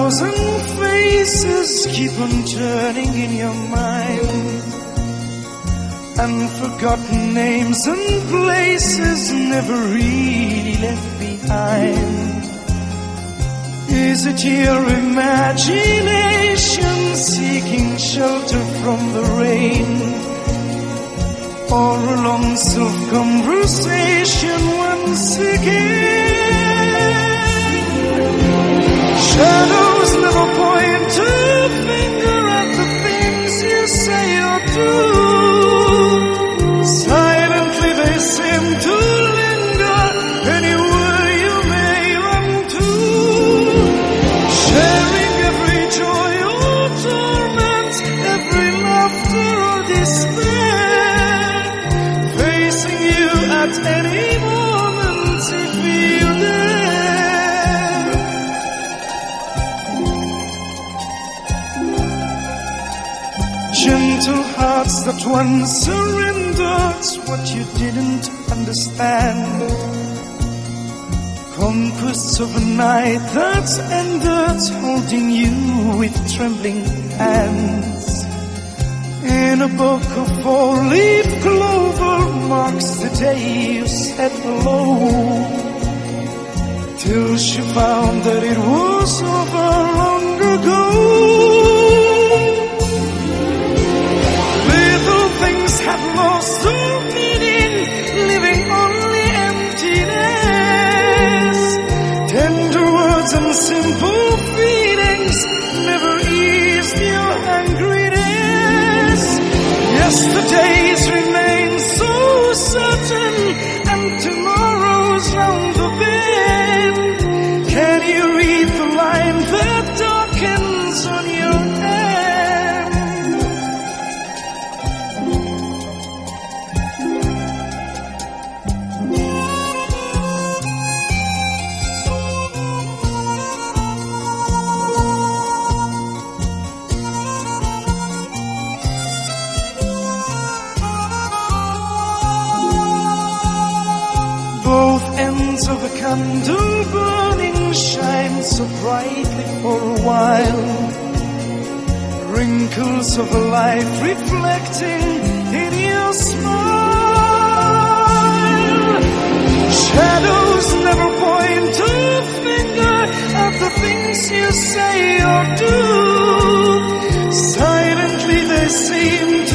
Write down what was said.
thousand faces keep on turning in your mind, and forgotten names and places never really left behind. Is it your imagination seeking shelter from the rain, or a long self-conversation once again? Shadows never point a finger at the things you say or do. Silently they seem to linger anywhere you may run to, sharing every joy or torment, every laughter or despair, facing you at any moment if you dare. Gentle hearts that once surrendered what you didn't understand, conquests of a night that's ended, holding you with trembling hands. In a book of four-leaf clover marks the day you said hello, till she found that it was over long ago. Little things have lost their meaning, living only emptiness. Tender words and simple feelings never eased your hungriness. Yesterdays remain so certain, and tomorrow's round the bend. Can you read the line that darkens on your hand? Both ends of a candle burning shine so brightly for a while, wrinkles of a life reflecting in your smile. Shadows never point a finger at the things you say or do. Silently they seem